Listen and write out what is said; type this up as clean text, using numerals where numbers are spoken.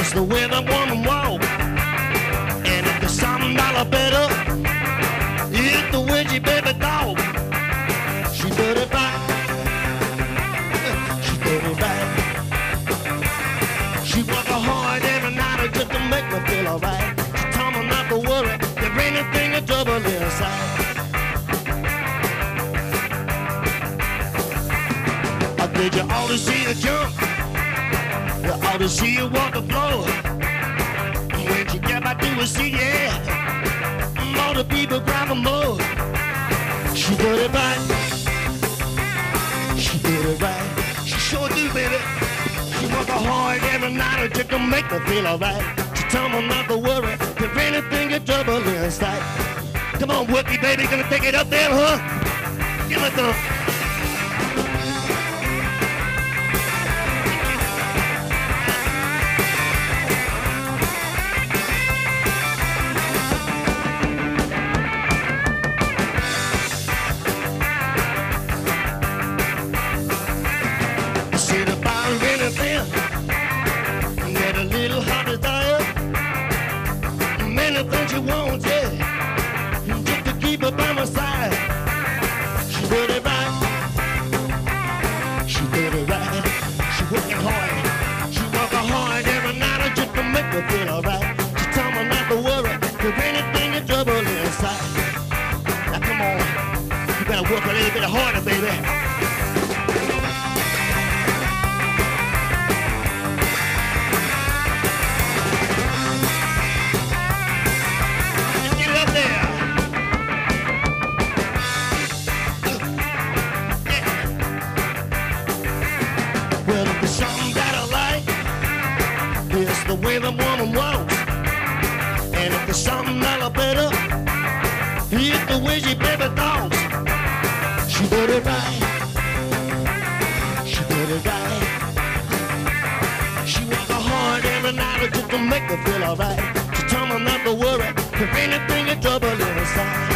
It's the way the woman walk. And if there's something dollar better, it's the way she baby dog. She did it right. She did it right. She work hard every night just to make me feel alright. She told me not to worry, there ain't anything in trouble inside. Did you ought to see her jump? You ought to see her walk the floor. When she get back to her seat, yeah, all the people grab her more. She did it right. She did it right. She sure do, baby. She work hard every night just to make me feel alright. She tell me not to worry, if anything in trouble inside. Come on, Wookie, baby, gonna take it up there, huh? Give it the. Get a little hot desire. Many things you want, yeah, just to keep her by my side. She did it right. She did it right. She working hard. She working hard every night just to make me feel alright. She told me not to worry, if anything in trouble inside. Now come on, you better work a little bit harder, baby. Well, if there's something that I like, it's the way the woman walks. And if there's something that I better, it's the way she baby talks. She did it right. She did it right. She worked hard every night just to make me feel alright. She told me not to worry, if anything in trouble inside.